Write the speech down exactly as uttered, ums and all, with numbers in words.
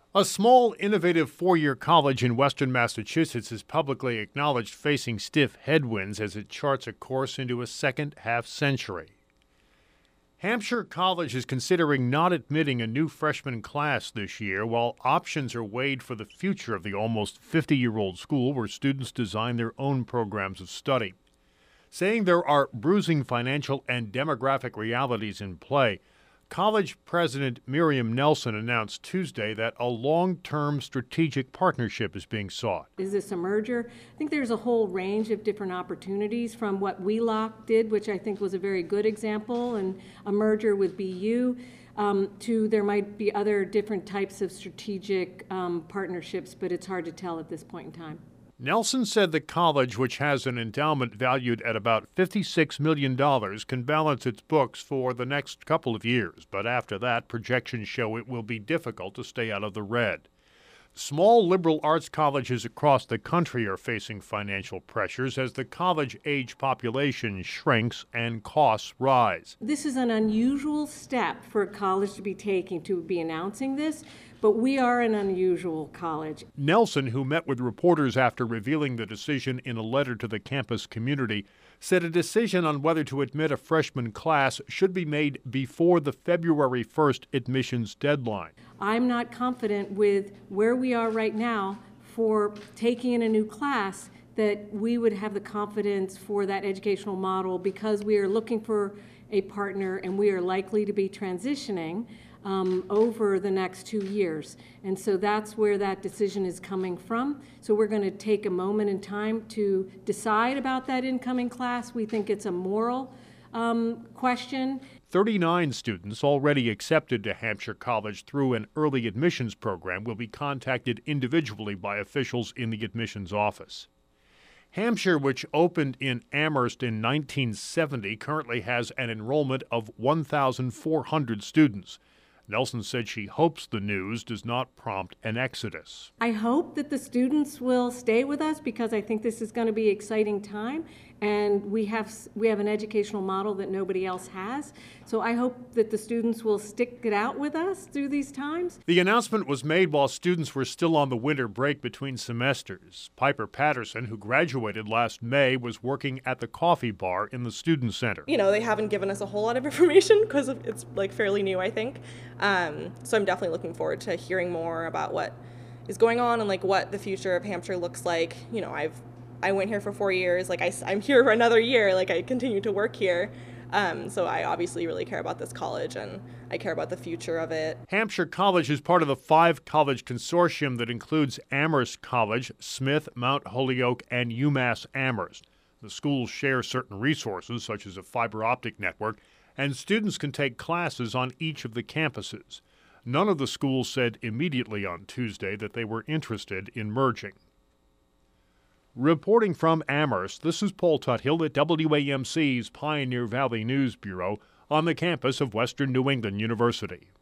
A small, innovative four-year college in western Massachusetts is publicly acknowledged facing stiff headwinds as it charts a course into a second half-century. Hampshire College is considering not admitting a new freshman class this year, while options are weighed for the future of the almost fifty-year-old school where students design their own programs of study. Saying there are bruising financial and demographic realities in play, College President Miriam Nelson announced Tuesday that a long-term strategic partnership is being sought. Is this a merger? I think there's a whole range of different opportunities, from what Wheelock did, which I think was a very good example, and a merger with B U, um, to there might be other different types of strategic um, partnerships, but it's hard to tell at this point in time. Nelson said the college, which has an endowment valued at about fifty-six million dollars, can balance its books for the next couple of years, but after that, projections show it will be difficult to stay out of the red. Small liberal arts colleges across the country are facing financial pressures as the college-age population shrinks and costs rise. This is an unusual step for a college to be taking, to be announcing this, but we are an unusual college. Nelson, who met with reporters after revealing the decision in a letter to the campus community, said a decision on whether to admit a freshman class should be made before the February first admissions deadline. I'm not confident with where we are right now for taking in a new class that we would have the confidence for that educational model, because we are looking for a partner and we are likely to be transitioning Um, over the next two years. And so that's where that decision is coming from. So we're going to take a moment in time to decide about that incoming class. We think it's a moral um, question. thirty-nine students already accepted to Hampshire College through an early admissions program will be contacted individually by officials in the admissions office. Hampshire, which opened in Amherst in nineteen seventy, currently has an enrollment of one thousand four hundred students. Nelson said she hopes the news does not prompt an exodus. I hope that the students will stay with us, because I think this is going to be an exciting time, and we have we have an educational model that nobody else has. So I hope that the students will stick it out with us through these times. The announcement was made while students were still on the winter break between semesters. Piper Patterson, who graduated last May, was working at the coffee bar in the student center. You know, they haven't given us a whole lot of information because it's like fairly new, I think. Um, so I'm definitely looking forward to hearing more about what is going on and like what the future of Hampshire looks like. You know, I've I went here for four years. Like I, I'm here for another year. Like I continue to work here. Um, so I obviously really care about this college, and I care about the future of it. Hampshire College is part of the five-college consortium that includes Amherst College, Smith, Mount Holyoke, and UMass Amherst. The schools share certain resources, such as a fiber optic network, and students can take classes on each of the campuses. None of the schools said immediately on Tuesday that they were interested in merging. Reporting from Amherst, this is Paul Tuthill at W A M C's Pioneer Valley News Bureau on the campus of Western New England University.